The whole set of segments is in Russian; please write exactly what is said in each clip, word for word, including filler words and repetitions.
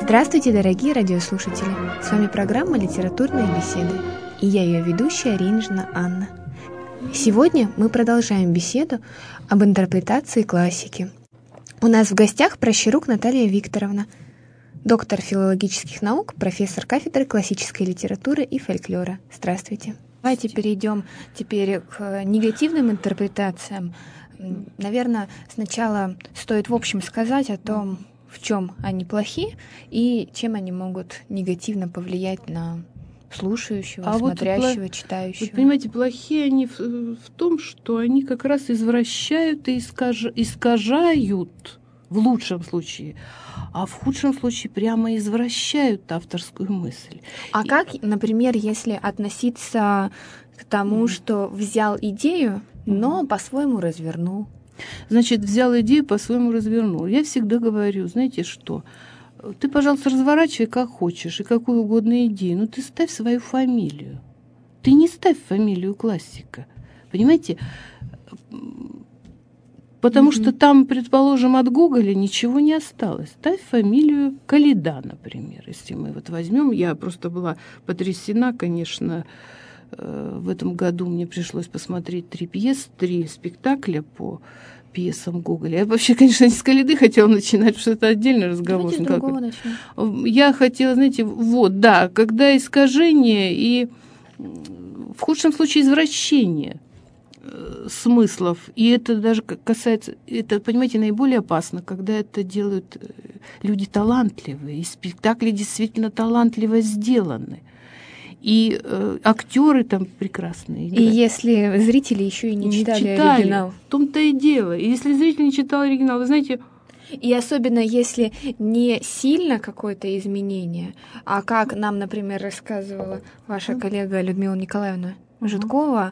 Здравствуйте, дорогие радиослушатели! С вами программа «Литературные беседы» и я ее ведущая Рейнжина Анна. Сегодня мы продолжаем беседу об интерпретации классики. У нас в гостях Прощерук Наталья Викторовна, доктор филологических наук, профессор кафедры классической литературы и фольклора. Здравствуйте. Давайте перейдем теперь к негативным интерпретациям. Наверное, сначала стоит в общем сказать о том, в чем они плохи и чем они могут негативно повлиять на слушающего, а смотрящего, вот, читающего. Вы понимаете, плохие они в, в том, что они как раз извращают и искаж... искажают, в лучшем случае, а в худшем случае прямо извращают авторскую мысль. А и... как, например, если относиться к тому, mm-hmm. что взял идею, но mm-hmm. по-своему развернул? Значит, взял идею, по-своему развернул. Я всегда говорю, знаете что, ты, пожалуйста, разворачивай как хочешь и какую угодно идею, но ты ставь свою фамилию. Ты не ставь фамилию классика. Понимаете? Потому mm-hmm. что там, предположим, от Гоголя ничего не осталось. Ставь фамилию Каледа, например. Если мы вот возьмем, я просто была потрясена, конечно. В этом году мне пришлось посмотреть три пьесы, три спектакля по пьесам Гоголя. Я вообще, конечно, не с Каледы хотела начинать, потому что это отдельный разговор. Давайте с другого начнем. Я хотела, знаете, вот, да, когда искажение и в худшем случае извращение смыслов, и это даже касается, это, понимаете, наиболее опасно, когда это делают люди талантливые, и спектакли действительно талантливо сделаны. И э, актеры там прекрасные играют. И если зрители еще и не, не читали, читали оригинал. В том-то и дело. И если зритель не читал оригинал, вы знаете... И особенно если не сильно какое-то изменение, а как нам, например, рассказывала ваша коллега Людмила Николаевна Житкова,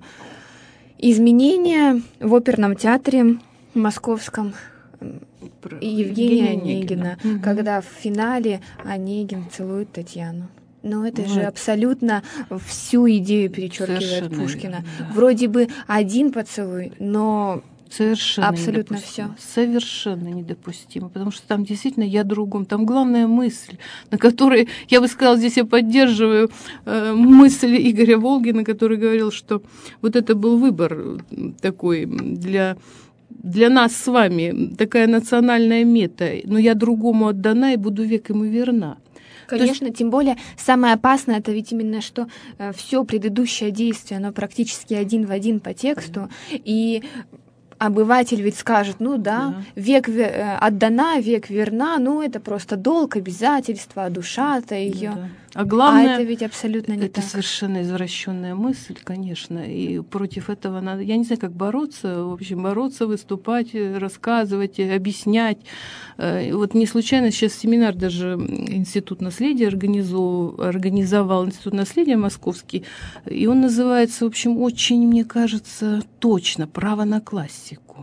изменения в оперном театре московском Про... Евгения Онегина, угу. когда в финале Онегин целует Татьяну. Но это вот. же абсолютно всю идею перечеркивает Совершенно Пушкина. Верно, да. Вроде бы один поцелуй, но Совершенно абсолютно все. Совершенно недопустимо, потому что там действительно я другом. Там главная мысль, на которой, я бы сказала, здесь я поддерживаю э, мысль Игоря Волгина, который говорил, что вот это был выбор такой для... Для нас с вами такая национальная мета, но я другому отдана и буду век ему верна. Конечно, есть... тем более самое опасное это ведь именно, что э, все предыдущее действие, оно практически один в один по тексту, mm-hmm. и обыватель ведь скажет, ну да, yeah. век э, отдана, век верна, ну это просто долг, обязательство, а душа-то ее. Yeah. А главное, а это ведь абсолютно не это так. Совершенно извращенная мысль, конечно, и против этого надо, я не знаю, как бороться, в общем, бороться, выступать, рассказывать, объяснять. Вот не случайно сейчас семинар даже Институт наследия организовал, организовал Институт наследия московский, и он называется, в общем, очень, мне кажется, точно «Право на классику».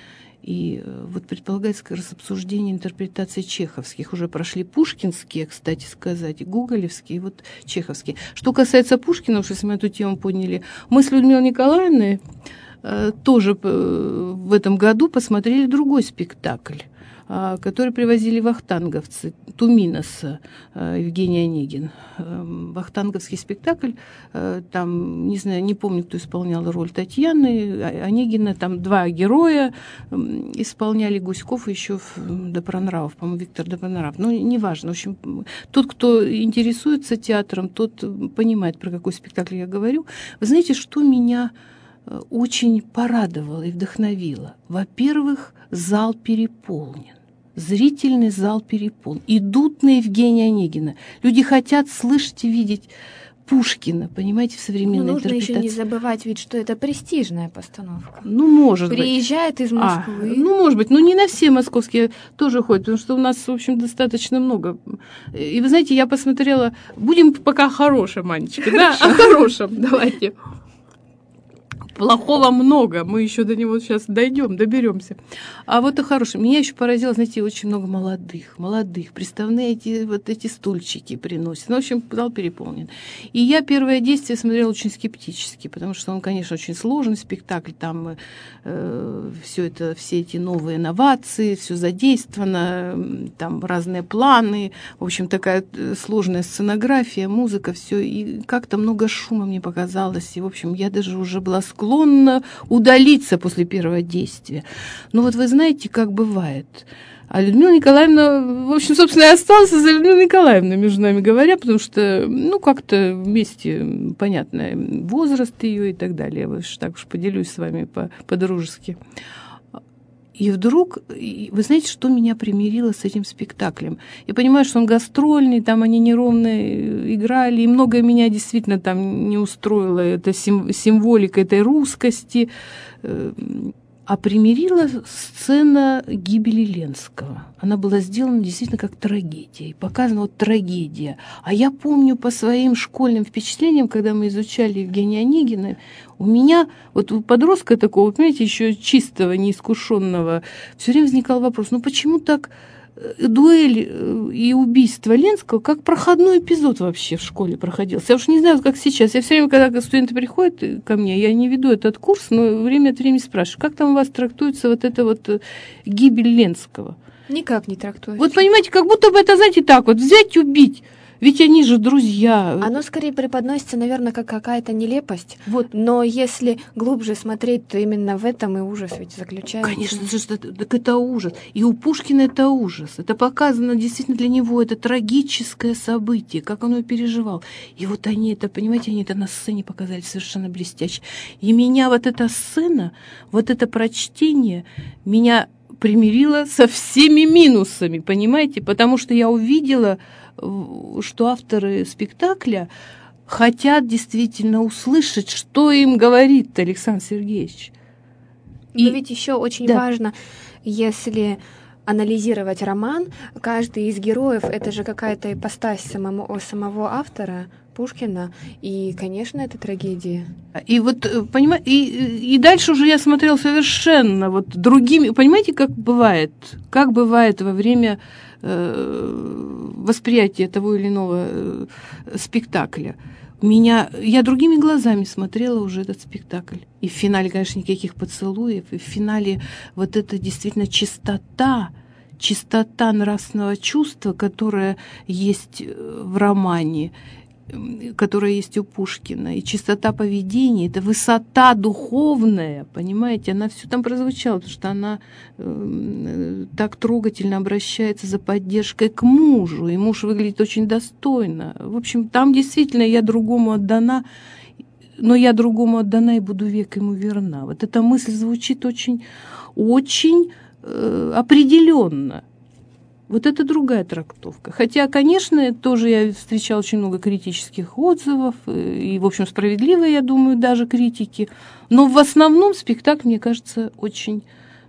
И вот предполагается как раз обсуждение интерпретаций чеховских. Уже прошли пушкинские, кстати сказать, и гоголевские, и вот чеховские. Что касается Пушкина, уж если мы эту тему подняли, мы с Людмилой Николаевной э, тоже в этом году посмотрели другой спектакль, э, который привозили вахтанговцы, Туминоса, э, Евгений Онегин. Э, вахтанговский спектакль, э, там, не знаю, не помню, кто исполнял роль Татьяны, Онегина, там два героя э, исполняли, Гуськов и еще Добронравов, по-моему, Виктор Добронравов. Ну, неважно, в общем, тот, кто интересуется театром, тот понимает, про какой спектакль я говорю. Вы знаете, что меня очень порадовало и вдохновило? Во-первых, зал переполнен. Зрительный зал переполнен. Идут на Евгения Онегина. Люди хотят слышать и видеть Пушкина, понимаете, в современной ну, нужно интерпретации. Нужно еще не забывать ведь, что это престижная постановка. Ну, может Приезжает быть. из Москвы. А, ну, может быть. Ну, не на все московские тоже ходят, потому что у нас, в общем, достаточно много. И вы знаете, я посмотрела... Будем пока о хорошем, Анечка, да? О хорошем давайте. Плохого много, мы еще до него сейчас дойдем, доберемся. А вот и хорошее. Меня еще поразило, знаете, очень много молодых, молодых, приставные эти, вот эти стульчики приносят. Ну, в общем, зал переполнен. И я первое действие смотрела очень скептически, потому что он, конечно, очень сложный спектакль, там э, все это, все эти новые инновации, все задействовано, там разные планы, в общем, такая сложная сценография, музыка, все, и как-то много шума мне показалось, и, в общем, я даже уже была склонна удалиться после первого действия. Но вот вы знаете, как бывает. А Людмила Николаевна, в общем, собственно, и осталась за Людмилой Николаевной, между нами говоря, потому что, ну, как-то вместе, понятно, возраст ее и так далее. Я уж так уж поделюсь с вами по- по-дружески. И вдруг, вы знаете, что меня примирило с этим спектаклем? Я понимаю, что он гастрольный, там они неровно играли, и многое меня действительно там не устроило, это символика этой русскости. А примирила сцена гибели Ленского. Она была сделана действительно как трагедия. И показана вот трагедия. А я помню по своим школьным впечатлениям, когда мы изучали Евгения Онегина, у меня, вот у подростка такого, понимаете, еще чистого, неискушенного, все время возникал вопрос, ну почему так дуэль и убийство Ленского как проходной эпизод вообще в школе проходился. Я уж не знаю, как сейчас. Я все время, когда студенты приходят ко мне, я не веду этот курс, но время от времени спрашиваю, как там у вас трактуется вот эта вот гибель Ленского? Никак не трактуется. Вот понимаете, как будто бы это, знаете, так вот, взять и убить. Ведь они же друзья. Оно скорее преподносится, наверное, как какая-то нелепость. Вот. Но если глубже смотреть, то именно в этом и ужас ведь заключается. Конечно, так это ужас. И у Пушкина это ужас. Это показано действительно для него, это трагическое событие, как он его переживал. И вот они это, понимаете, они это на сцене показали совершенно блестяще. И меня вот эта сцена, вот это прочтение, меня примирило со всеми минусами, понимаете? Потому что я увидела, что авторы спектакля хотят действительно услышать, что им говорит Александр Сергеевич. И но ведь еще очень да. важно, если анализировать роман, каждый из героев — это же какая-то ипостась самого, самого автора, Пушкина, и, конечно, это трагедия. И вот, понимаете, и, и дальше уже я смотрела совершенно вот другими, понимаете, как бывает, как бывает во время э, восприятия того или иного э, спектакля. Меня, я другими глазами смотрела уже этот спектакль. И в финале, конечно, никаких поцелуев, и в финале вот эта действительно чистота, чистота нравственного чувства, которая есть в романе, которая есть у Пушкина, и чистота поведения, это высота духовная, понимаете, она все там прозвучала, потому что она э, так трогательно обращается за поддержкой к мужу, и муж выглядит очень достойно. В общем, там действительно я другому отдана, но я другому отдана и буду век ему верна. Вот эта мысль звучит очень, очень э, определенно. Вот это другая трактовка. Хотя, конечно, тоже я встречала очень много критических отзывов, и, в общем, справедливые, я думаю, даже критики. Но в основном спектакль, мне кажется, очень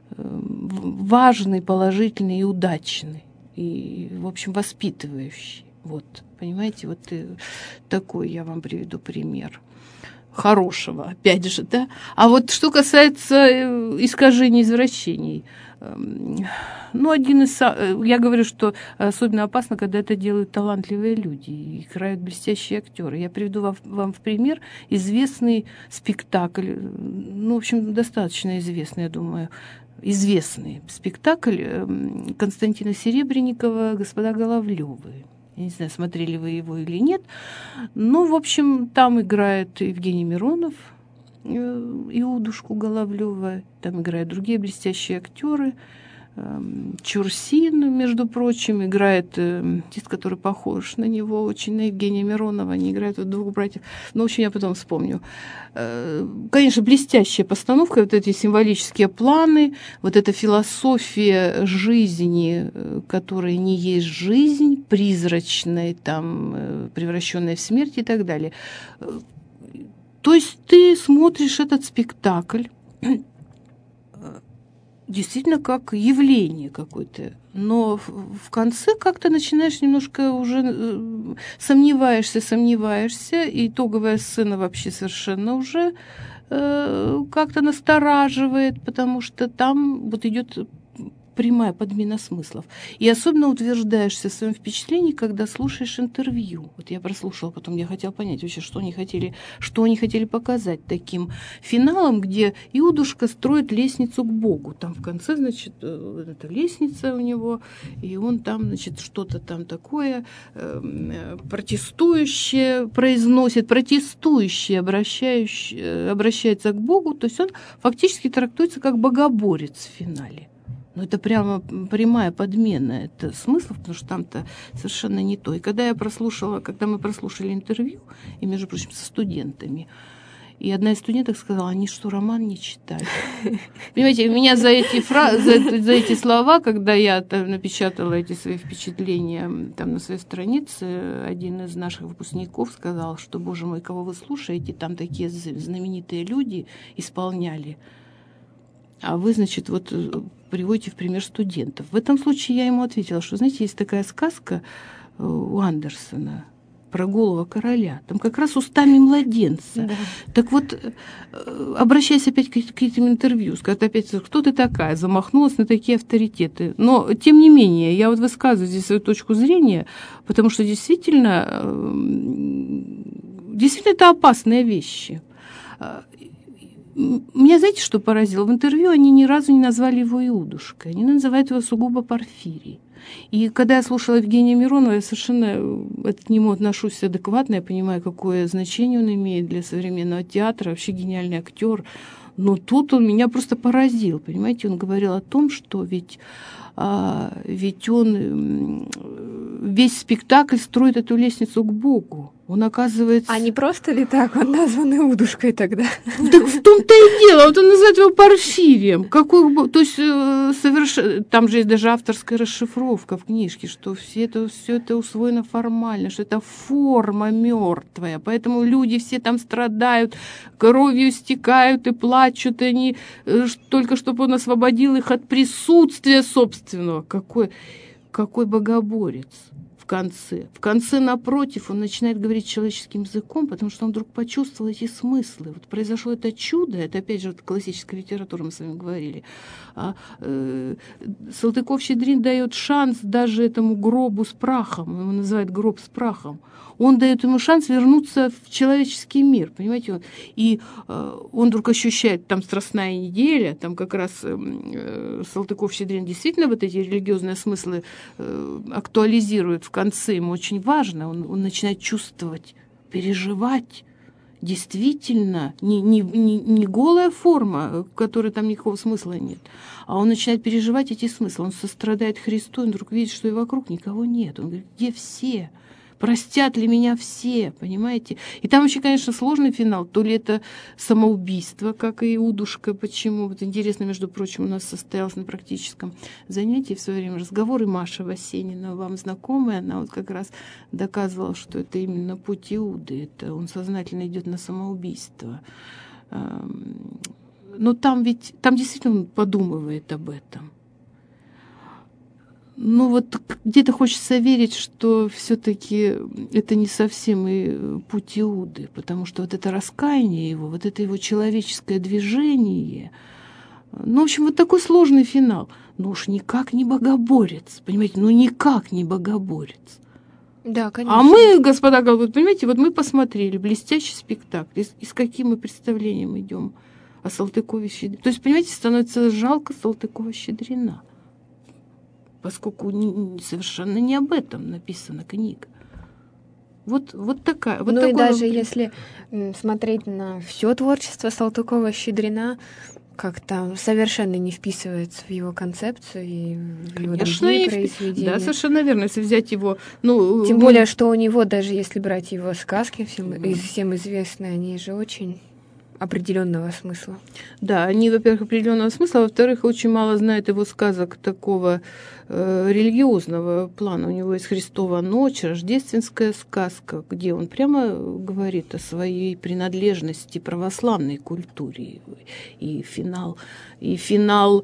важный, положительный и удачный. И, в общем, воспитывающий. Вот, понимаете, вот такой я вам приведу пример. Хорошего, опять же, да. А вот что касается искажений, извращений, ну, один из... Я говорю, что особенно опасно, когда это делают талантливые люди, и играют блестящие актеры. Я приведу вам, вам в пример известный спектакль, ну, в общем, достаточно известный, я думаю, известный спектакль Константина Серебренникова «Господа Головлёвы». Я не знаю, смотрели вы его или нет. Ну, в общем, там играет Евгений Миронов, Иудушку Головлёва, там играют другие блестящие актеры. Чурсин, между прочим, играет артист, который похож на него, очень на Евгения Миронова. Они играют вот двух братьев. Ну, в общем, я потом вспомню. Конечно, блестящая постановка, вот эти символические планы, вот эта философия жизни, которая не есть жизнь, призрачная, там, превращенная в смерть и так далее. То есть ты смотришь этот спектакль действительно как явление какое-то, но в конце как-то начинаешь немножко уже сомневаешься, сомневаешься, и итоговая сцена вообще совершенно уже э, как-то настораживает, потому что там вот идет прямая подмена смыслов. И особенно утверждаешься в своем впечатлении, когда слушаешь интервью. Вот я прослушала, потом я хотела понять вообще, что они хотели, что они хотели показать таким финалом, где Иудушка строит лестницу к Богу. Там в конце, значит, эта лестница у него, и он там, значит, что-то там такое э, протестующее произносит, протестующее обращающее, обращается к Богу. То есть он фактически трактуется как богоборец в финале. Ну, это прямо прямая подмена это смыслов, потому что там-то совершенно не то. И когда я прослушала, когда мы прослушали интервью, и, между прочим, со студентами, и одна из студенток сказала, они что, роман не читали? Понимаете, у меня за эти, фра... за, за эти слова, когда я там напечатала эти свои впечатления там на своей странице, один из наших выпускников сказал, что, боже мой, кого вы слушаете, там такие знаменитые люди исполняли. А вы, значит, вот приводите в пример студентов. В этом случае я ему ответила, что, знаете, есть такая сказка у Андерсона про голого короля. Там как раз устами младенца. Да. Так вот, обращаясь опять к, к этим интервью, сказать опять, кто ты такая, замахнулась на такие авторитеты. Но, тем не менее, я вот высказываю здесь свою точку зрения, потому что действительно, действительно это опасные вещи. Меня, знаете, что поразило? В интервью они ни разу не назвали его Иудушкой. Они называют его сугубо Порфирий. И когда я слушала Евгения Миронова, я совершенно к нему отношусь адекватно. Я понимаю, какое значение он имеет для современного театра. Вообще гениальный актер. Но тут он меня просто поразил. Понимаете, он говорил о том, что ведь, а, ведь он весь спектакль строит эту лестницу к Богу. Он оказывается... А не просто ли так он назван Иудушкой тогда? Так в том-то и дело. Вот он называет его Порфирием. Какой... То есть соверш... там же есть даже авторская расшифровка в книжке, что все это, все это усвоено формально, что это форма мертвая. Поэтому люди все там страдают, кровью истекают и плачут, и они только чтобы он освободил их от присутствия собственного. Какой, какой богоборец. В конце. В конце, напротив, он начинает говорить человеческим языком, потому что он вдруг почувствовал эти смыслы. Вот произошло это чудо, это опять же вот классическая литература, мы с вами говорили. А, э, Салтыков-Щедрин дает шанс даже этому гробу с прахом, его называют гроб с прахом. Он дает ему шанс вернуться в человеческий мир, понимаете? И э, он вдруг ощущает, там страстная неделя, там как раз э, Салтыков-Щедрин действительно вот эти религиозные смыслы э, актуализирует в конце, ему очень важно, он, он начинает чувствовать, переживать. Действительно, не, не, не, не голая форма, в которой там никакого смысла нет, а он начинает переживать эти смыслы. Он сострадает Христу, он вдруг видит, что и вокруг никого нет. Он говорит, где все? Простят ли меня все, понимаете? И там вообще, конечно, сложный финал. То ли это самоубийство, как и Иудушка. Почему? Вот интересно, между прочим, у нас состоялся на практическом занятии в свое время разговор, и Маша Васенина, вам знакомая, она вот как раз доказывала, что это именно путь Иуды. Это он сознательно идет на самоубийство. Но там ведь, там действительно он подумывает об этом. Ну вот где-то хочется верить, что все-таки это не совсем и путь Иуды, потому что вот это раскаяние его, вот это его человеческое движение, ну, в общем, вот такой сложный финал. Ну уж никак не богоборец, понимаете, ну никак не богоборец. Да, конечно. А мы, господа, вот, понимаете, вот мы посмотрели блестящий спектакль, и с, и с каким мы представлением идем о Салтыкове-Щедрине. То есть, понимаете, становится жалко Салтыкова-Щедрина. Поскольку не, совершенно не об этом написана книга. Вот, вот такая. Вот ну и даже вот... если смотреть на все творчество Салтыкова-Щедрина, как-то совершенно не вписывается в его концепцию и в его Конечно, другие и произведения. Да, совершенно верно. Если взять его... Ну, Тем ну... более, что у него, даже если брать его сказки, всем, mm. всем известные, они же очень... определенного смысла. Да, они, во-первых, определенного смысла, а во-вторых, очень мало знают его сказок такого э, религиозного плана. У него есть «Христова ночь», рождественская сказка, где он прямо говорит о своей принадлежности православной культуре. И финал, и финал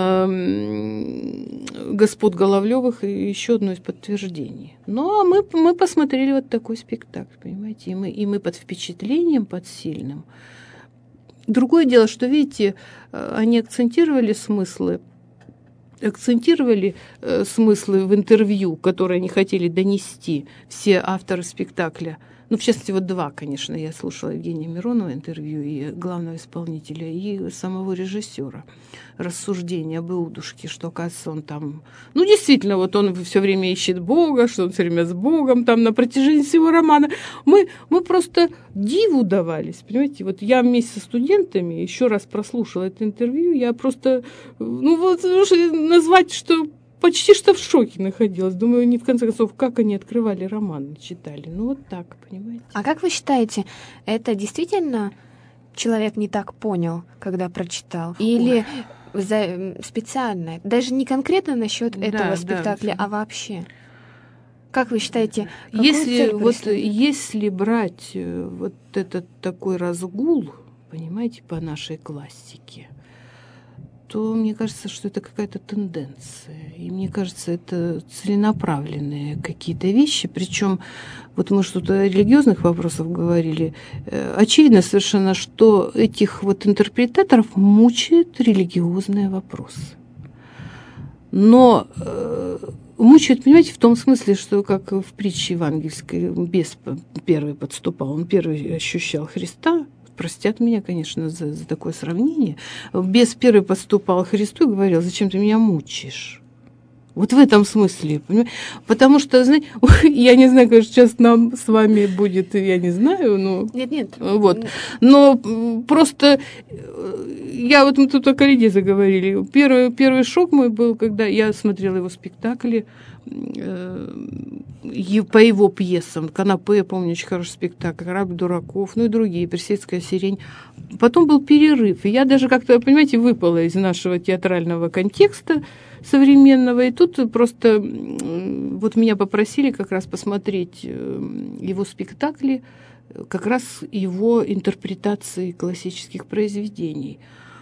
э, «Господ Головлёвых» и еще одно из подтверждений. Ну, а мы, мы посмотрели вот такой спектакль, понимаете, и мы, и мы под впечатлением, под сильным. другое дело, что, видите, они акцентировали смыслы, акцентировали э, смыслы в интервью, которые они хотели донести, все авторы спектакля. Ну, в частности, вот два, конечно, я слушала Евгения Миронова интервью, и главного исполнителя, и самого режиссера. Рассуждения об Иудушке, что, оказывается, он там... Ну, действительно, вот он все время ищет Бога, что он все время с Богом там на протяжении всего романа. Мы, мы просто диву давались, понимаете? Вот я вместе со студентами еще раз прослушала это интервью, я просто... Ну, вот назвать, что... Почти что в шоке находилась. Думаю, не в конце концов, как они открывали роман, читали. Ну, вот так, понимаете. А как вы считаете, это действительно человек не так понял, когда прочитал? Или за, специально? Даже не конкретно насчет этого да, спектакля, да. а вообще? Как вы считаете, если, вот, если брать вот этот такой разгул, понимаете, по нашей классике, то мне кажется, что это какая-то тенденция. И мне кажется, это целенаправленные какие-то вещи. Причем, вот мы что-то о религиозных вопросах говорили. Очевидно совершенно, что этих вот интерпретаторов мучают религиозные вопросы. Но э, мучают, понимаете, в том смысле, что как в притче евангельской бес первый подступал, он первый ощущал Христа. Простят меня, конечно, за, за такое сравнение. Бес первый подступал к Христу и говорил: зачем ты меня мучаешь? Вот в этом смысле. Понимаете? Потому что, знаете, я не знаю, конечно, сейчас нам с вами будет, я не знаю, но... Нет, нет. Вот. Но просто я вот мы тут о Калиде заговорили. Первый, первый шок мой был, когда я смотрела его спектакли по его пьесам. «Канапе», я помню, очень хороший спектакль, «Корабль дураков», ну и другие, «Персидская сирень». Потом был перерыв, и я даже как-то, понимаете, выпала из нашего театрального контекста современного, и тут просто вот меня попросили как раз посмотреть его спектакли, как раз его интерпретации классических произведений.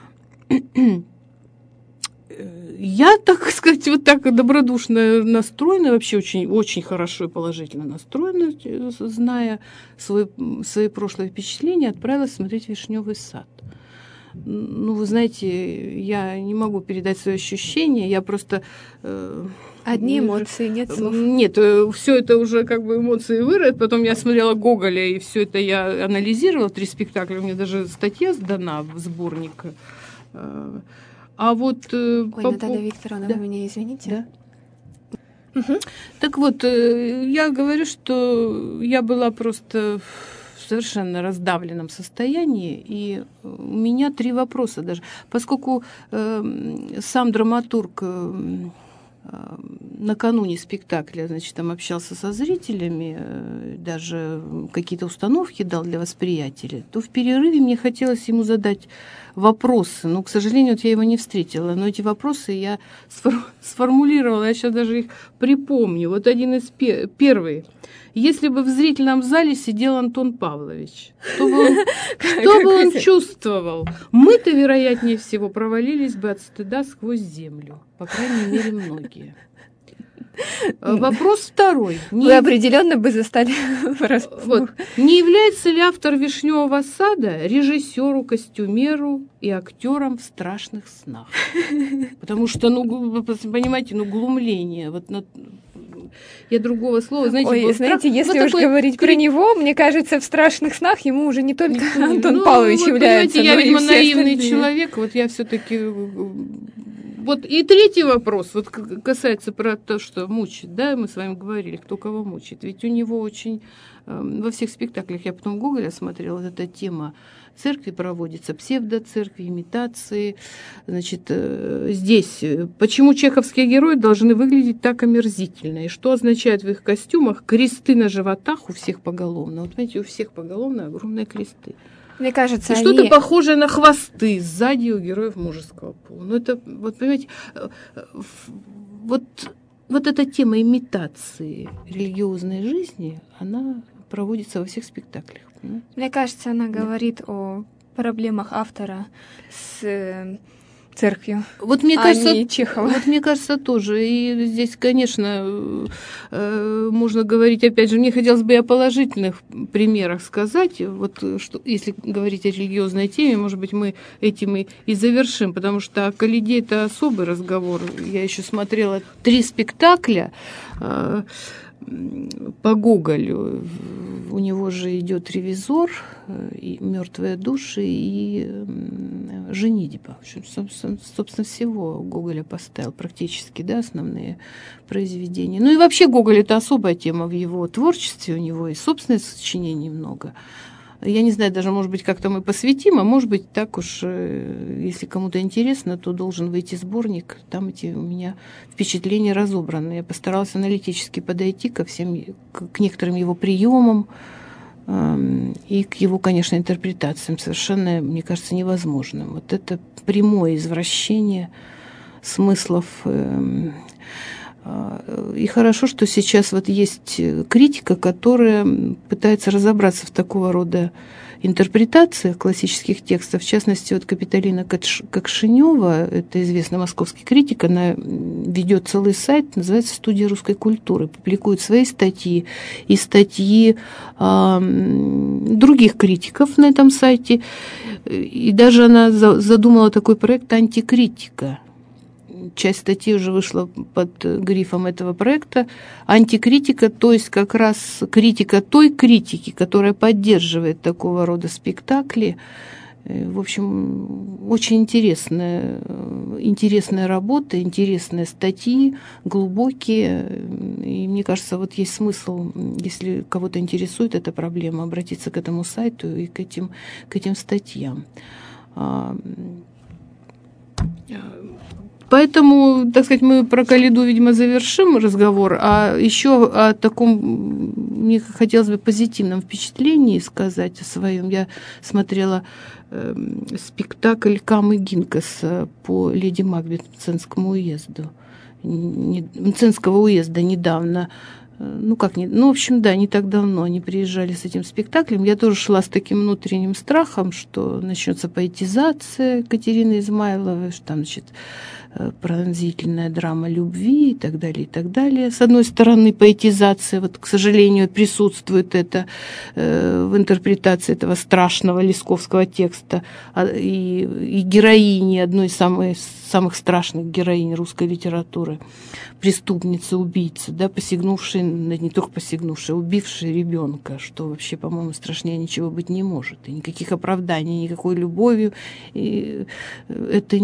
Я, так сказать, вот так добродушно настроена, вообще очень, очень хорошо и положительно настроена, зная свой, свои прошлые впечатления, отправилась смотреть «Вишневый сад». Ну, вы знаете, я не могу передать свои ощущения, я просто... Э, Одни эмоции, нет слов. Нет, все это уже как бы эмоции выроют. Потом я смотрела Гоголя, и все это я анализировала, три спектакля, у меня даже статья сдана в сборник. А вот... Ой, по... Наталья Викторовна, да. Вы меня извините. Да. Угу. Так вот, я говорю, что я была просто в совершенно раздавленном состоянии, и у меня три вопроса даже. Поскольку э, сам драматург э, накануне спектакля, значит, там общался со зрителями, э, даже какие-то установки дал для восприятия, то в перерыве мне хотелось ему задать вопросы. Но, к сожалению, вот я его не встретила. Но эти вопросы я сфор- сформулировала, я сейчас даже их припомню. Вот один из пе- первый. Если бы в зрительном зале сидел Антон Павлович, что бы он, что бы он чувствовал? Мы-то, вероятнее всего, провалились бы от стыда сквозь землю. По крайней мере, многие. Вопрос второй. Не... Вы определенно бы застали врасплох. Вот. Не является ли автор «Вишневого сада» режиссеру, костюмеру и актером в «Страшных снах»? Потому что, ну, вы понимаете, ну, глумление. Вот на... Я другого слова, знаете... Ой, знаете, страх... если вот уж такой... говорить про него, мне кажется, в «Страшных снах» ему уже не только Никто... Антон ну, Павлович вот, является. Я, видимо, наивный остальные. Человек, вот я все-таки... Вот и третий вопрос, вот касается про то, что мучит, да, мы с вами говорили, кто кого мучит. Ведь у него очень, э, во всех спектаклях, я потом Гоголя смотрела, вот эта тема церкви проводится, псевдоцеркви, имитации. Значит, э, здесь, почему чеховские герои должны выглядеть так омерзительно, и что означает в их костюмах кресты на животах у всех поголовно. Вот, знаете, у всех поголовно огромные кресты. Мне кажется, и они... что-то похожее на хвосты сзади у героев мужеского пола. Ну, это, вот, понимаете, вот, вот эта тема имитации религиозной жизни, она проводится во всех спектаклях. Понимаете? Мне кажется, она говорит да. о проблемах автора с церковью. Вот мне а кажется, не Чехова. Вот мне кажется тоже. И здесь, конечно, можно говорить, опять же, мне хотелось бы и о положительных примерах сказать. Вот что, если говорить о религиозной теме, может быть, мы этим и, и завершим, потому что о Калиде это особый разговор. Я еще смотрела три спектакля по Гоголю. У него же идет «Ревизор», и «Мертвые души», и «Женитьба». В общем, собственно, собственно, всего Гоголя поставил практически, да, основные произведения. Ну и вообще Гоголь – это особая тема в его творчестве, у него и собственных сочинений много. Я не знаю, даже, может быть, как-то мы посвятим, а может быть, так уж, если кому-то интересно, то должен выйти сборник. Там эти у меня впечатления разобраны. Я постаралась аналитически подойти ко всем, к некоторым его приемам и к его, конечно, интерпретациям. Совершенно, мне кажется, невозможным. Вот это прямое извращение смыслов. И хорошо, что сейчас вот есть критика, которая пытается разобраться в такого рода интерпретациях классических текстов. В частности, вот Капитолина Кокшинева, это известный московский критик, она ведет целый сайт, называется «Студия русской культуры», публикует свои статьи и статьи э, других критиков на этом сайте. И даже она задумала такой проект «Антикритика». Часть статьи уже вышла под грифом этого проекта. Антикритика, то есть как раз критика той критики, которая поддерживает такого рода спектакли. В общем, очень интересная, интересная работа, интересные статьи, глубокие. И мне кажется, вот есть смысл, если кого-то интересует эта проблема, обратиться к этому сайту и к этим, к этим статьям. Поэтому, так сказать, мы про Калиду, видимо, завершим разговор, а еще о таком, мне хотелось бы позитивном впечатлении сказать о своем. Я смотрела э, спектакль Камы Гинкаса по «Леди Макбет» Мценскому уезду, не, Мценского уезда недавно. Ну, как не... Ну, в общем, да, не так давно они приезжали с этим спектаклем. Я тоже шла с таким внутренним страхом, что начнется поэтизация Катерины Измайловой, что там, значит, пронзительная драма любви и так далее, и так далее. С одной стороны, поэтизация, вот, к сожалению, присутствует это э, в интерпретации этого страшного лесковского текста, и, и героини, одной из самых, самых страшных героинь русской литературы, преступницы, убийцы, да, посягнувшие, не только посягнувшие, убившие ребенка, что вообще, по-моему, страшнее ничего быть не может. И никаких оправданий, никакой любовью. И это,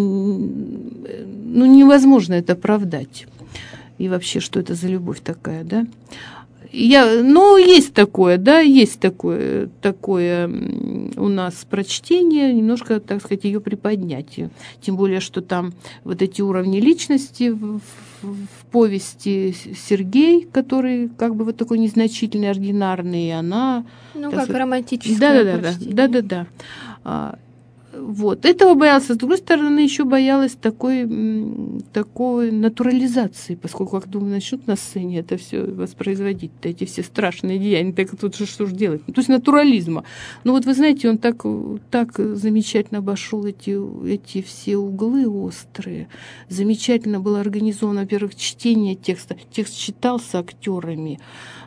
ну, невозможно это оправдать. И вообще, что это за любовь такая, да? Я, ну, есть такое, да, есть такое, такое у нас прочтение, немножко, так сказать, ее приподнять. Тем более, что там вот эти уровни личности в, в, в повести Сергей, который как бы вот такой незначительный, ординарный, и она... Ну, как сказать, романтическое да-да-да, прочтение. Да-да-да. Вот. Этого боялась. С другой стороны, еще боялась такой, такой натурализации, поскольку, как думаю, начнут на сцене это все воспроизводить, эти все страшные деяния, так тут же что же делать? То есть натурализма. Ну вот вы знаете, он так, так замечательно обошел эти, эти все углы острые. Замечательно было организовано, во-первых, чтение текста. Текст читался актерами.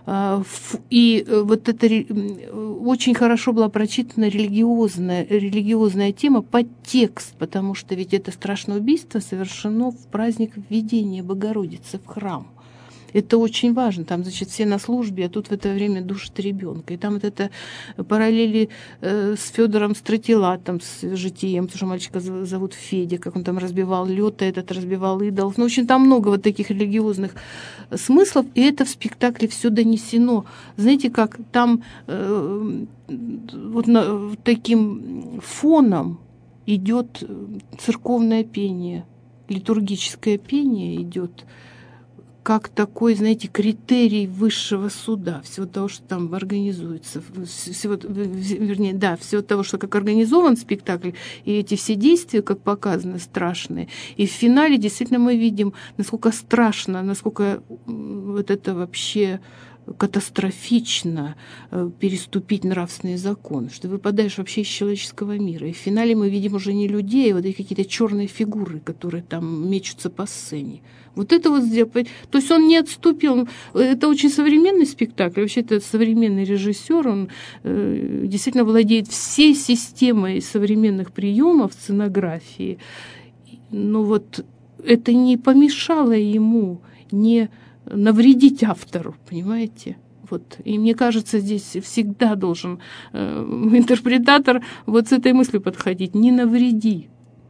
И вот это очень хорошо была прочитана религиозная, религиозная тема, подтекст, потому что ведь это страшное убийство совершено в праздник введения Богородицы в храм. Это очень важно. Там, значит, все на службе, а тут в это время душат ребенка. И там вот это параллели э, с Федором Стратилатом, с житием, потому что мальчика зовут Федя, как он там разбивал лед, а этот разбивал идолов. Ну, в общем, там много вот таких религиозных смыслов, и это в спектакле все донесено. Знаете, как там э, вот на, таким фоном идет церковное пение, литургическое пение идет, как такой, знаете, критерий высшего суда, всего того, что там организуется, всего, вернее, да, всего того, что как организован спектакль, и эти все действия, как показано, страшные. И в финале действительно мы видим, насколько страшно, насколько вот это вообще катастрофично переступить нравственный закон, что выпадаешь вообще из человеческого мира. И в финале мы видим уже не людей, а вот эти какие-то черные фигуры, которые там мечутся по сцене. Вот это вот сделать. То есть он не отступил. Это очень современный спектакль. Вообще это современный режиссер. Он э, действительно владеет всей системой современных приемов сценографии. Но вот это не помешало ему не навредить автору, понимаете? Вот. И мне кажется, здесь всегда должен э, интерпретатор вот с этой мыслью подходить. Не навреди.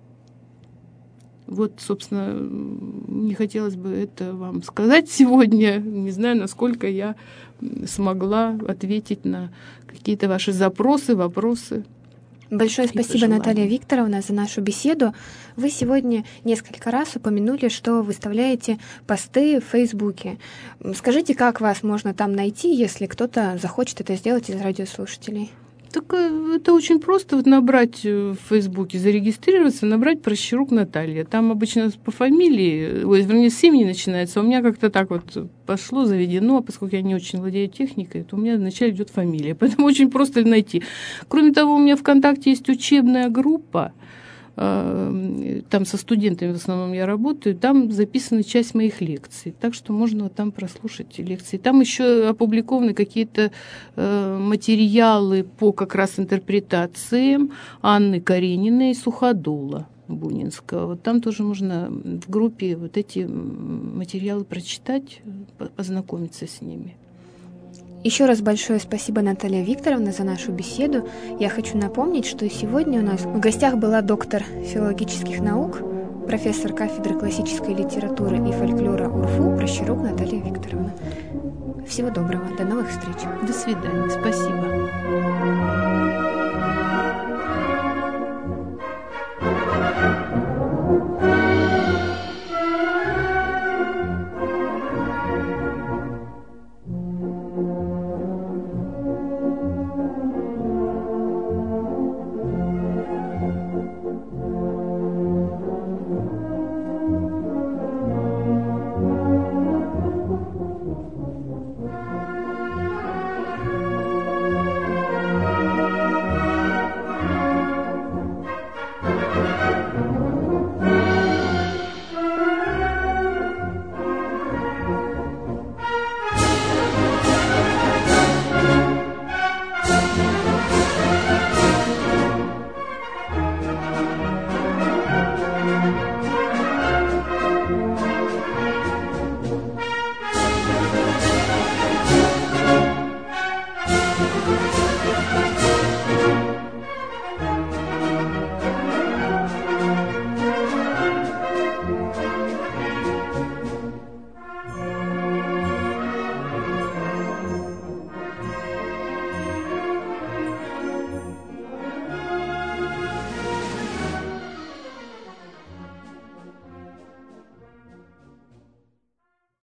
Вот, собственно, не хотелось бы это вам сказать сегодня. Не знаю, насколько я смогла ответить на какие-то ваши запросы, вопросы. Большое спасибо, Наталья Викторовна, за нашу беседу. Вы сегодня несколько раз упомянули, что выставляете посты в Фейсбуке. Скажите, как вас можно там найти, если кто-то захочет это сделать из радиослушателей? Так это очень просто вот набрать в Фейсбуке, зарегистрироваться, набрать Прощерук Наталья. Там обычно по фамилии, ой, вернее, с имени начинается. У меня как-то так вот пошло, заведено, поскольку я не очень владею техникой, то у меня вначале идет фамилия. Поэтому очень просто найти. Кроме того, у меня ВКонтакте есть учебная группа. Там со студентами в основном я работаю, там записана часть моих лекций, так что можно там прослушать лекции. Там еще опубликованы какие-то э, материалы по как раз интерпретациям Анны Карениной и Суходола Бунинского. Вот там тоже можно в группе вот эти материалы прочитать, познакомиться с ними. Еще раз большое спасибо, Наталья Викторовна, за нашу беседу. Я хочу напомнить, что сегодня у нас в гостях была доктор филологических наук, профессор кафедры классической литературы и фольклора УрФУ Прощерук Наталья Викторовна. Всего доброго, до новых встреч. До свидания, спасибо.